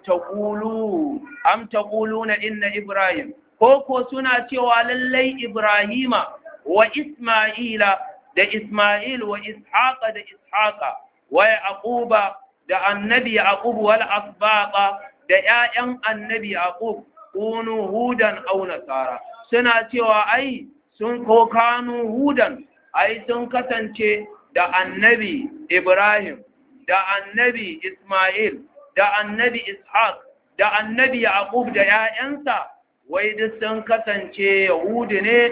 B: taquluna inna Ibrahim, ko suna cewa lallai Ibrahima wa Isma'ila da Isma'il wa Ishaqa da Ishaqa wa Yaquba da annabi Yaqub wal asbaqa da ƴaƴan annabi Yaqub kunu hudan aw nasara, suna cewa ai sun ko kanu hudan, ai sun kasance da annabi Ibrahim da annabi Isma'il da annabi Ishaq da annabi Yaqub da ƴaƴansa, wai duk sun kasance Yahudi ne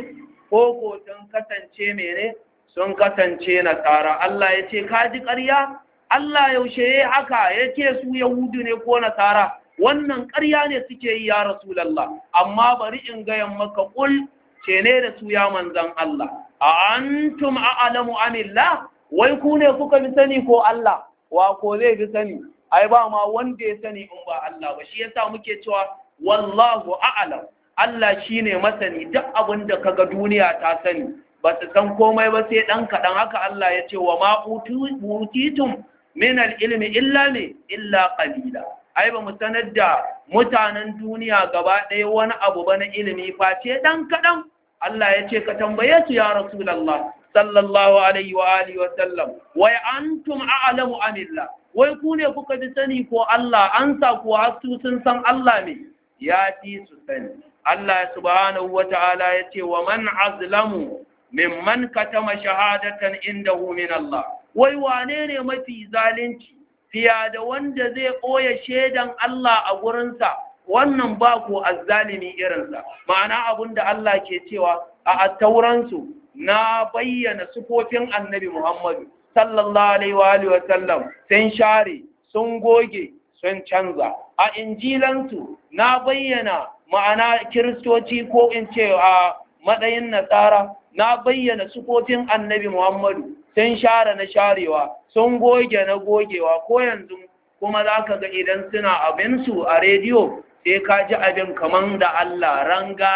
B: ko sun kasance mene? Sun kasance Nasara. Allah ya ce ka ji ƙarya? Allah yaushe ya haka ya ce su Yahudi ne ko Nasara? Wannan ƙarya ne suke yi ya Rasulallah, amma bari in gayan maka ƙul ce ne da su ya manzan Allah. A antum a'lamu amillah, wai ku ne kuka bi sani ko Allah? Wa ko zai bi sani? Ai ba ma wanda ya sani in ba Allah ba. Shi yasa muke cewa wallahu a'lam. Allah shine masani, duk abin da kaga duniya ta sani. Ba su san komai ba sai dan kaɗan. Haka Allah ya ce wa ma utitum min al-ilmi illa qalila. Ai ba mu sanar da mutanen duniya gaba ɗaya wani abu ba na ilimi face ɗan kaɗan. Allah ya ce ka tambaye su ya Rasulallah sallallahu alaihi wa alihi wa sallam, wai antum a'lamu amillah, wai ku ne kuka ji sani ko Allah? An sa ku hasu sun san Allah ne ya fi su sani. Allah subhanahu wa ta'ala ya ce wa man azlamu mimman katama shahadatan indahu min Allah, wai wane ne mafi zalunci fiya da wanda zai ɓoye shaidan Allah a gurinsa? Wannan ba ko azzalimi irinsa. Ma'ana abin da Allah ke cewa a attauransu na bayyana sufofin annabi Muhammadu sallallahu alaihi wa sallam, sun share, sun goge, sun canza. A injilansu na bayyana, ma'ana kiristoci ko in ce a matsayin nasara, na bayyana sufofin annabi Muhammadu, sun share na sharewa, sun goge na gogewa. Ko yanzu kuma za ka ga idan suna abinsu a rediyo sai ka ji abin kaman da Allah,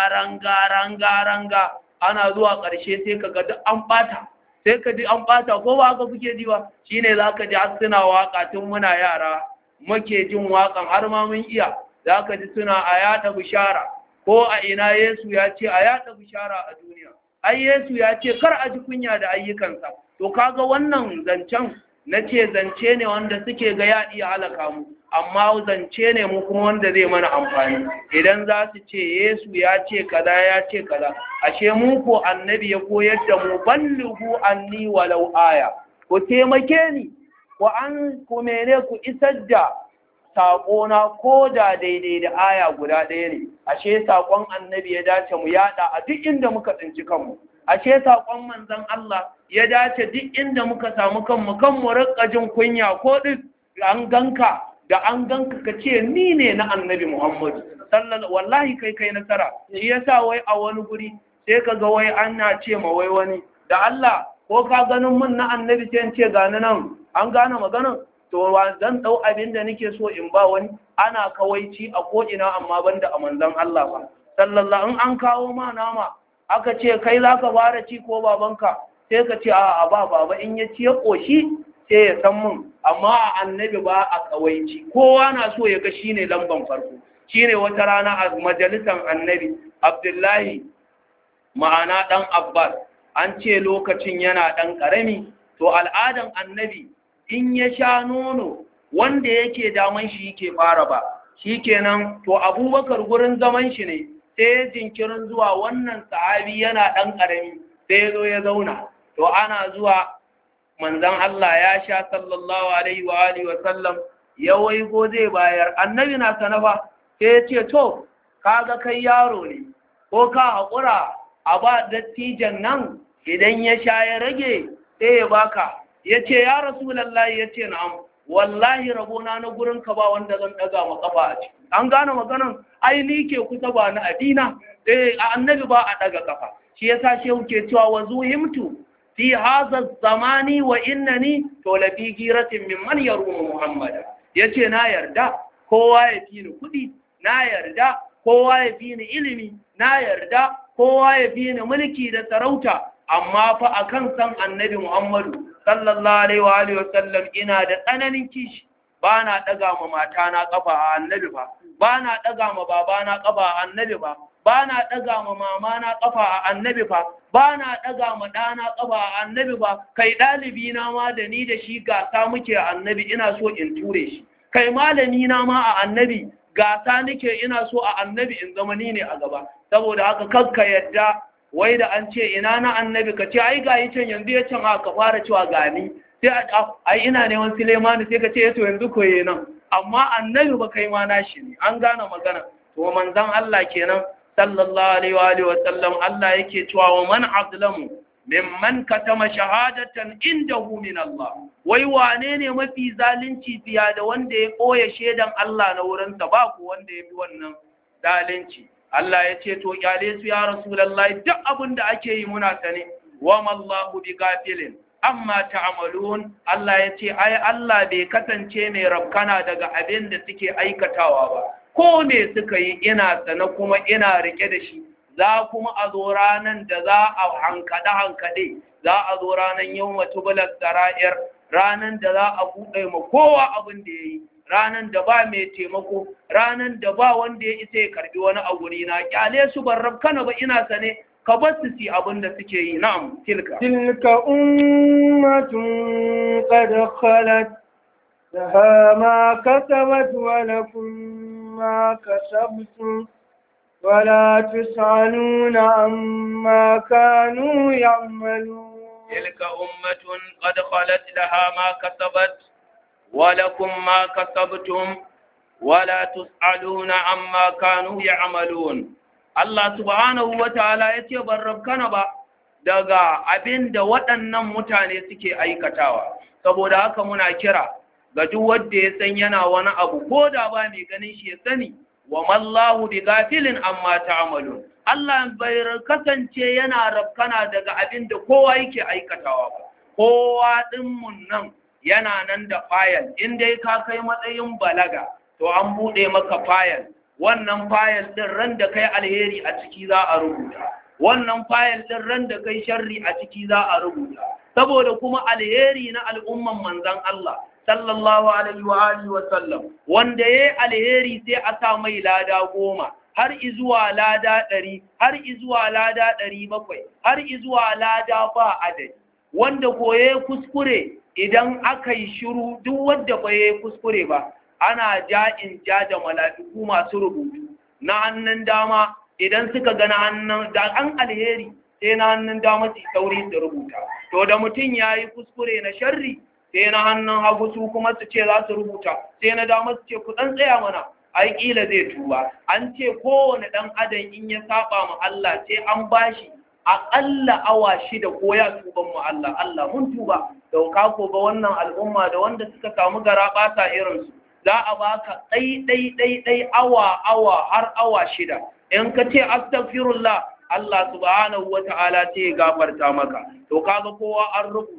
B: ranga ana zuwa ƙarshe sai ka ga duk an ɓata, sai ka ji an ɓata, ko ba haka kuke ji ba? Shi ne za ka ji har suna waƙa tun muna yara muke jin waƙan har ma mun iya. Za ka ji suna a yaɗa bishara, ko a ina Yesu ya ce a yaɗa bishara a duniya, ai Yesu ya ce kar a ji kunya da ayyukansa. To kaga wannan zancen na ce zance ne wanda suke ga ya iya halaka mu, amma zance ne mu kuma wanda zai mana amfani. Idan za su ce Yesu ya ce kaza ya ce kaza, ashe mu ko annabi ya koyar da mu ballighu anni walau aya, ku taimake ni ku mene ku isar da saƙona ko da daidai da aya guda ɗaya ne. Ashe saƙon annabi ya dace mu yaɗa a duk inda muka tsinci kanmu. Ashe saƙon manzon Allah ya dace duk inda muka samu kanmu, kan mu riƙa jin kunya ko duk an ganka ka ce ni ne na annabi Muhammadu sallallahu, wallahi kai nasara. Shi yasa wai a wani guri sai ka ga wai ana ce ma wai wani da Allah ko ka ganin mun na annabi sai ce gani nan, an gane maganan. to zan dau abin da nake so in ba wani. Ana kawaici a ko ina amma banda a manzon Allah ba sallallahu. In an kawo ma nama aka ce kai zaka fara ci ko babanka, sai ka ce a ba baba, in ya ci ya koshi sai ya san mun. Amma a annabi ba a kawaici, kowa na so ya ga shine lamban farko. Shine wata rana a majalisan annabi Abdullahi ma'ana dan Abbas, an ce lokacin yana dan karami, to al'adan annabi in ya sha nono wanda yake daman shi yake fara ba, shikenan to Abubakar gurin zaman shi ne sai jinkirin zuwa, wannan sahabi yana dan karami sai zo ya zauna. To ana zuwa manzon Allah ya sha sallallahu alaihi wa alihi wa sallam, ya waigo zai bayar, annabi na sanafa sai ya ce to kaga kai yaro ne, ko ka haƙura a ba dattijan nan idan ya sha ya rage sai ya baka. Ya ce ya Rasulullahi, ya ce na'am, wallahi rabona na gurin ka ba wanda zan daga ma kafa a ciki. An gane maganan, ai ni ke kusa ba na adina, annabi ba a daga kafa. Shi yasa shehu ke cewa wa zuhimtu fi hadha zamani wa innani to la fi giratin mimman yarumu Muhammad. Yace na yarda kowa ya fi ni kudi, na yarda kowa ya fi ni ilimi, na yarda kowa ya fi ni mulki da sarauta, amma fa akan san annabi Muhammadu sallallahu alaihi wa alihi wasallam ina da tsananin kishi. Ba na daga ma mata na kafa a annabi ba, ba na daga ma baba na kafa a annabi ba, ba na daga ma mama na kafa a annabi ba, ba na daga ma ɗana kafa a annabi ba. Kai ɗalibi na ma da ni da shi gasa muke a annabi, ina so in ture shi. Kai malami na ma a annabi gasa nake, ina so a annabi in zama ni ne a gaba. Saboda haka kakka yadda wai da an ce ina na annabi ka ce ai ga yi can yanzu ya can aka fara cewa gani, sai ai ina neman Sulemanu sai ka ce to yanzu koye nan, amma annabi ba kai ma nashi ne. An gane magana. To manzon Allah kenan sallallahu alaihi wa alihi wa sallam, Allah yake cewa wa man azlamu mimman katama shahadatan indahu min Allah. Wai wane ne mafi zalunci fiya da wanda ya koya shedan Allah na wurinsa? Ba ku wanda ya fi wannan zalunci. Allah ya ce to kyale su ya Rasulullahi, duk abin da ake yi muna sane. Wa mallahu bi gafilin amma ta'malun. Allah ya ce ai Allah bai kasance mai rabkana daga abin da suke aikatawa ba. Ko me suka yi ina sane kuma ina rike da shi. Za kuma a zo ranan da za a hankade, za a zo ranan yawma tubulat sara'ir, ranan da za a buɗe ma kowa abin da yayi, ranan da ba mai taimako, ranan da ba wanda ya isa ya karbi wani a guri na. Kyale su ban rabkana ba, ina sane, ka bar su ci abin da suke yi. Na'am, tilka
A: ummatun qad khalat laha ma kasabat wa lakum ma kasabtum ولا تسألون عما كانوا يعملون.
B: تلك أمة قد خلت لها ما كسبت ولكم ما كسبتم ولا تسألون عما كانوا يعملون. Allah subhanahu wa ta'ala ya ce ban rabkana ba daga abin da waɗannan mutane suke aikatawa. Saboda haka muna kira ga duk wanda ya san yana wani abu, ko da ba mai ganin shi ya sani, wa mallahu bi gafilin amma ta'malun. Allah bai kasance yana rabkana daga abin da kowa yake aikatawa ba. Kowa ɗinmun nan yana nan da fayil. In dai ka kai matsayin balaga, to an buɗe maka fayil. Wannan fayil ɗin ran da kai alheri a ciki za a rubuta. Wannan fayil ɗin ran da kai sharri a ciki za a rubuta. Saboda kuma alheri na al'umman manzon Allah sallallahu alaihi wa alihi wa sallam, wanda yayi alheri sai a sa mai lada 10, har izuwa lada 100, har izuwa lada 700, har izuwa lada ba adadi. Wanda koye kuskure, idan aka yi shiru, duk wanda ba yayi kuskure ba, ana ja'in ja da mala'iku masu rubutu na hannun dama. Idan suka gana hannun da an alheri, sai na hannun dama su sauri su rubuta. To da mutum yayi kuskure na sharri, sai na hannun hagu su kuma su ce za su rubuta, sai na dama su ce ku dan tsaya mana, ai kila zai tuba. An ce kowane dan adam in ya saba ma Allah sai an bashi aƙalla awa 6 ko ya tuban mu Allah, Allah mun tuba. Dauka ko ga wannan al'umma da wanda suka samu gara basa irin su, za a baka ɗai awa har awa 6. In ka ce astaghfirullah, Allah subhanahu wata'ala sai ya gafarta maka. To kaga kowa an rubuta.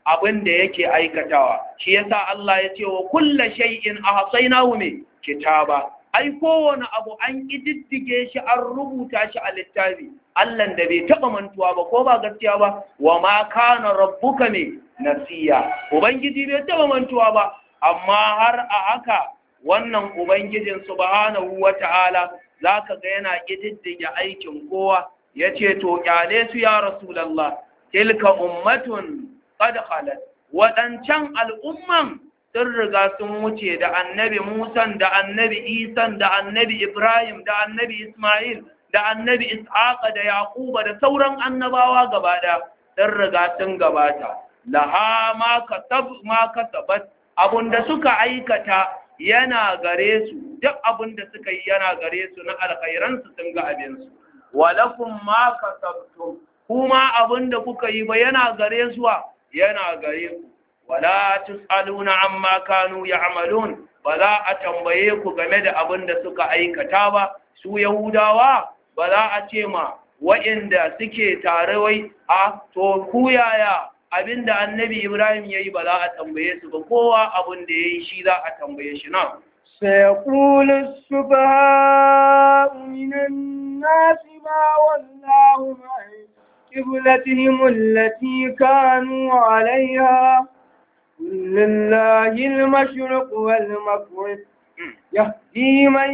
B: abin da yake aikatawa. Shi yasa Allah ya ce wa kullu shay'in ahsaynahu kitaba. Ai kowane abu an kididdige shi an rubuta shi a littafi. Allah da bai taba mantuwa ba ko ba gaskiya ba, wa ma kana rabbuka nasiya. Ubangiji bai taba mantuwa ba, amma har a haka wannan ubangijin subhanahu wata'ala zaka ga yana kididdige aikin kowa. Yace to kyale su ya rasulullah, tilka ummatun qad khalat. Wadancan al'umman sun riga sun wuce da annabi Musa da annabi Isa da annabi Ibrahim da annabi Ismail da annabi Ishaqa da Yaquba da sauran annabawa gaba da sun riga sun gabata. Laha ma kasabat, abunda suka aikata yana gare su, duk abunda suka yi yana gare su na alkhairan su sun ga abin su. Walakum ma kasabtum, kuma abunda kuka yi ba yana gare su, yana gare ku. Wala tus'aluna amma kanu ya'malun, ba za a tambaye ku game da abin da suka aikata ba. Su Yahudawa ba za a ce ma wa'inda suke tare wai a to ku yaya abin da annabi Ibrahim yayi ba za a tambaye su ba, kowa abin da yayi shi za a tambaye shi. Na
A: سيقول السفهاء من الناس ما ولاهم عن قبلتهم التي كانوا عليها لله المشرق والمغرب يهدي من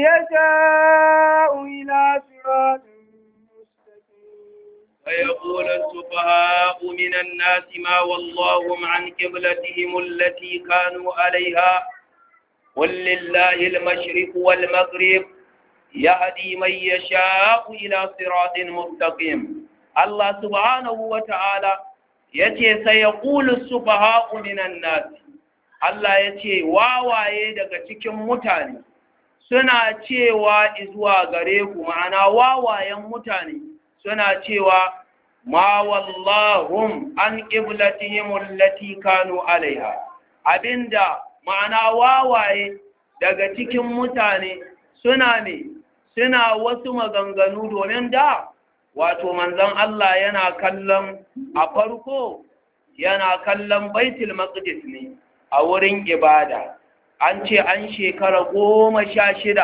A: يشاء إلى صراط مستقيم.
B: ويقول السفهاء من الناس ما ولاهم عن قبلتهم التي كانوا عليها قل لله المشرق والمغرب يهدي من يشاء إلى صراط مستقيم. الله سبحانه وتعالى yace sai ya ƙulu sufaha'u minan nasi, Allah yace wawaye daga cikin mutane suna cewa izuwa gare ku, ma'ana wawayen mutane suna cewa ma wallahum an qiblatihim allati kanu alaiha, abinda ma'ana wawaye daga cikin mutane suna wasu maganganu, domin da wato manzon Allah yana kallon a farko yana kallon Baitul Maqdis ne a wurin ibada. An ce an shekara 16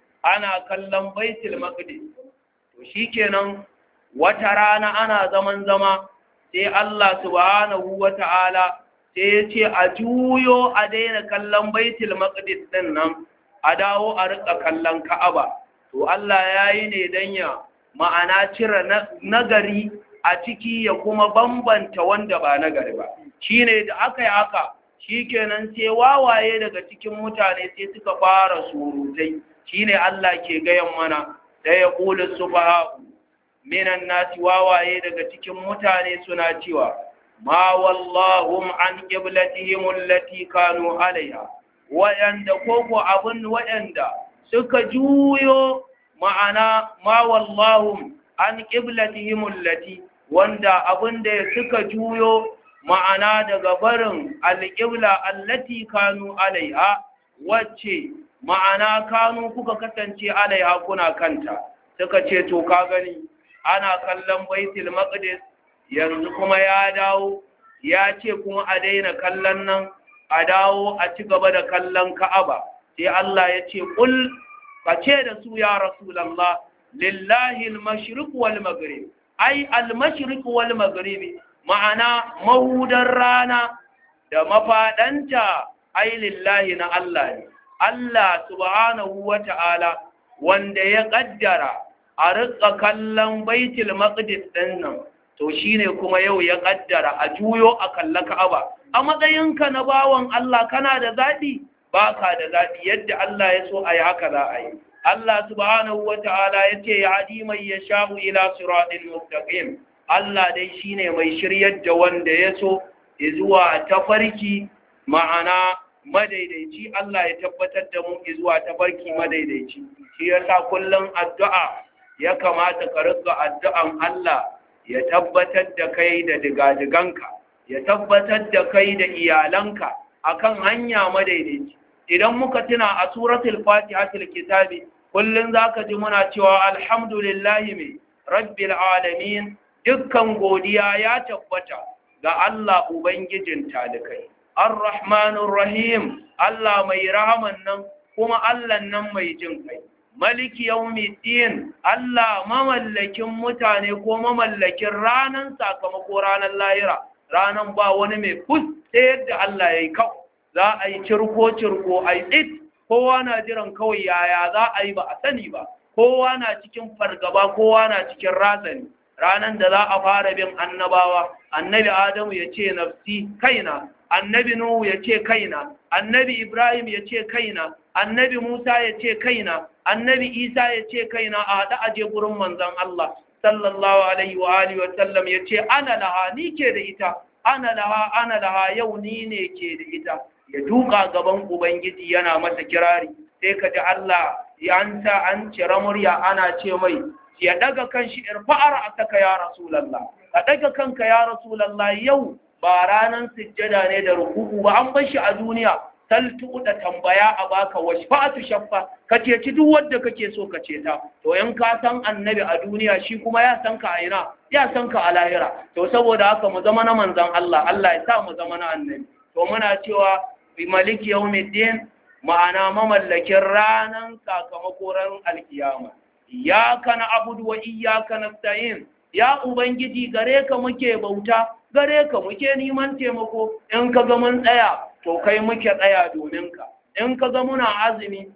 B: ana kallon Baitul Maqdis. To shikenan wata rana ana zama sai Allah subhanahu wata'ala sai ya ce a juyo a daina kallon Baitul Maqdis din nan, a dawo a rika kallon Ka'aba. To Allah yayi ne dan ya ma'ana cire nagari a ciki ya kuma bambanta wanda ba nagari ba. Shine da aka yi haka, shikenan sai wawaye daga cikin mutane sai suka fara surutai. Shine Allah ke gayan mana da ya qulu subha'u minan nasi, wawaye daga cikin mutane suna cewa ma wallahum an qiblatihim allati kanu alaiha, wa'anda koko abun wa'anda suka juyo, ma'ana ma wallahum an qiblatihim allati, wanda abinda suka juyo ma'ana daga barin alqibla allati kanu alaiha, wacce ma'ana kanu kuka kasance alaiha kuna kanta. Suka ce to ka gani ana kallon Baitul Maqdis, yanzu kuma ya dawo ya ce kuma a daina kallon nan, a dawo a ci gaba da kallon Ka'aba. Sai Allah ya ce qul, ka ce da su ya Rasulallah, lillahi al-mashriq wal maghrib, ai al-mashriq wal maghrib ma'ana mahudar rana da mafadanta ai lillahi na Allah ne. Allah subhanahu wata'ala wanda ya kaddara a rika kallon Baitul Maqdis din nan, to shine kuma yau ya kaddara a juyo a kalla Ka'aba. A matsayinka na bawan Allah kana da zaɓi? Baka da zaɓi, yadda Allah ya so a yi haka za a yi. Allah subhanahu wa ta'ala ya ce ya haɗi mai ya sha'u ila siratin mustaqim. Allah dai shine mai shiryar da wanda ya so zuwa tafarki ma'ana madaidaici. Allah ya tabbatar da mu zuwa tafarki madaidaici. Shi yasa kullum addu'a ya kamata ka riga addu'an Allah ya tabbatar da kai da digadiganka, ya tabbatar da kai da iyalanka akan hanya madaidaici. Idan muka tuna a suratul fatihatul kitabi kullun zaka ji muna cewa alhamdulillahi rabbil alamin, dukkan godiya ya tabbata ga Allah ubangijin talikai ar-rahmanur rahim Allah mai rahaman nan kuma Allah nan mai jin kai maliki yawmiddin Allah mamallakin mutane ko mamallakin ranan sakamako ranan lahira ranan ba wani mai kus sai yadda Allah yayi kawai za a yi cirko a yi tsit kowa na jiran kawai yaya za a yi ba a sani ba kowa na cikin fargaba kowa na cikin razani ranan da za a fara bin annabawa annabi adamu ya ce nafsi kaina annabi nuhu ya ce kaina annabi ibrahim ya ce kaina annabi musa ya ce kaina annabi isa ya ce kaina a haɗa aje gurin manzon Allah sallallahu alaihi wa alihi wa sallam ya ce ana laha ni ke da ita ana laha yau ni ne ke da ita ya duka gaban ubangiji yana masa kirari sai ka ji Allah an cire murya ana ce mai ya daga kanshi irfa'ar ataka ya rasulullah ka daga kanka ya rasulullah yau ba ranan sujjada ne da ruku'u ba an bar shi a duniya taltu da tambaya a baka washfa'atu shaffa ka ceci duk wanda kake so ka ceta to in ka san annabi a duniya shi kuma ya san ka a ina ya san ka a lahira to saboda haka mu zama na manzon Allah Allah ya sa mu zama na annabi to muna cewa bi maliki yawmiddin ma'ana mamallakin ranan sakamako ran alkiyama iyyaka na'budu wa iyyaka nasta'in ya ubangiji gare ka muke bauta gare ka muke neman taimako in ka ga mun tsaya to kai muke tsaya domin ka in ka ga muna azumi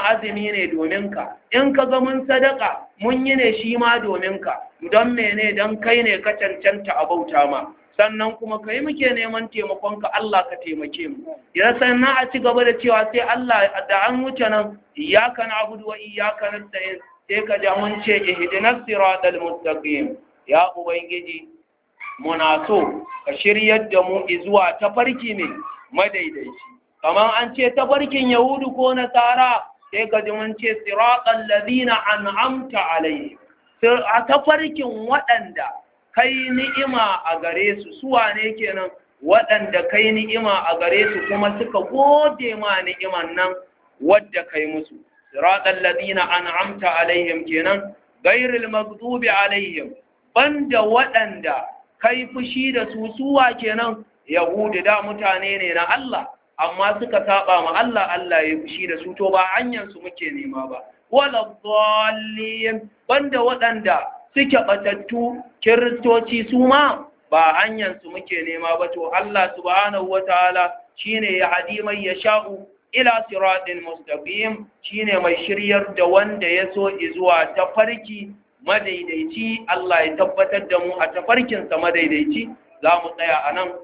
B: ne domin ka in ka ga mun sadaka mun yi ne shi ma domin ka don mene don kai ne ka cancanta a bauta ma sannan kuma kai muke neman taimakon ka Allah ka taimake mu ya sannan a ci gaba da cewa sai Allah da an wuce nan iyyaka na'budu wa iyyaka nasta'in sai ka ja mun ce ihdinas siratal mustaqim ya ubangiji muna so ka shiryar da mu zuwa tafarki ne madaidaici kamar an ce tafarkin yahudu ko nasara sai ka ji mun ce siratal ladina an'amta alaihim a tafarkin waɗanda kai ni'ima a gare su suwa ne kenan waɗanda kai ni'ima a gare su kuma suka gode ma ni'iman nan wadda kai musu siratal ladina an'amta alaihim kenan gairil maghdubi alaihim banda waɗanda kai fushi da su suwa kenan yahudu da mutane ne na Allah amma suka saba ma Allah Allah ya fushi da su to ba hanyar su muke nema ba wala dhallin banda waɗanda suke batattu kiristoci su ma ba hanyar su muke nema ba to Allah subhanahu wataala shine ya hadi mai ya sha'u ila siratin mustaqim shine mai shiryar da wanda ya so zuwa tafarki madaidaici Allah ya tabbatar da mu a tafarkinsa madaidaici za mu tsaya a nan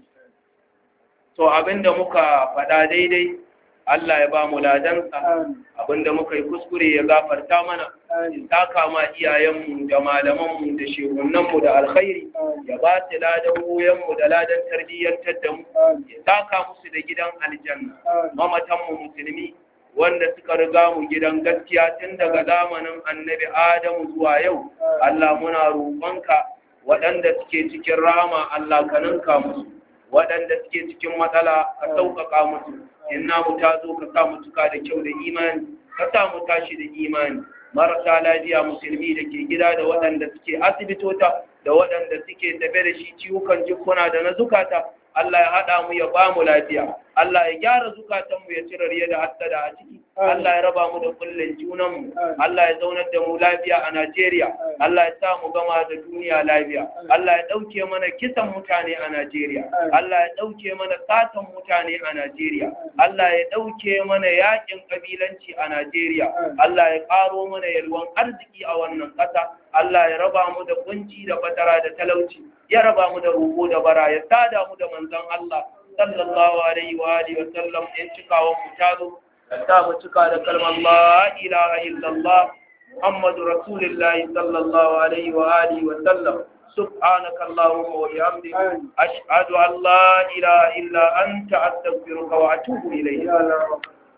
B: to abinda muka faɗa daidai Allah ya ba mu ladansa abinda muka yi kuskure ya gafarta mana ya saka ma iyayenmu da malamanmu da shehunanmu da alkhairi ya ba su ladan goyonmu da ladan tarbiyyantar da mu ya saka musu da gidan aljanna mamatanmu musulmi wanda suka riga mu gidan gaskiya tun daga zamanin annabi Adamu zuwa yau Allah muna roƙonka waɗanda suke cikin rama Allah ka ninka musu waɗanda suke cikin matsala ka sauƙaƙa musu inna mu ta zo ka sa mu tuka da kyau da imani ka sa mu tashi da imani marasa lafiya musulmi da ke gida da waɗanda suke asibitota da waɗanda suke tafe da shi ciwukan jikuna da na zukata Allah ya haɗa mu ya ba mu lafiya Allah ya gyara zukatanmu ya cire riya da hassada a ciki Allah ya raba mu da kullun junanmu Allah ya zaunar da mu lafiya a Najeriya Allah ya sa mu gama da duniya lafiya Allah ya ɗauke mana kisan mutane a Najeriya Allah ya ɗauke mana satan mutane a Najeriya Allah ya ɗauke mana yaƙin ƙabilanci a Najeriya Allah ya ƙaro mana yalwan arziki a wannan ƙasa Allah ya raba mu da kunci da fatara da talauci ya raba mu da roƙo da bara ya sada mu da manzon Allah sallallahu alaihi wa alihi wa sallam in cikawa mu tazo da ta mu cika da kalmar la ilaha illallah muhammadu rasulullahi sallallahu alaihi wa alihi wa sallam subhanaka allahumma wa bihamdika ashhadu an la ilaha illa anta astaghfiruka wa atubu ilayk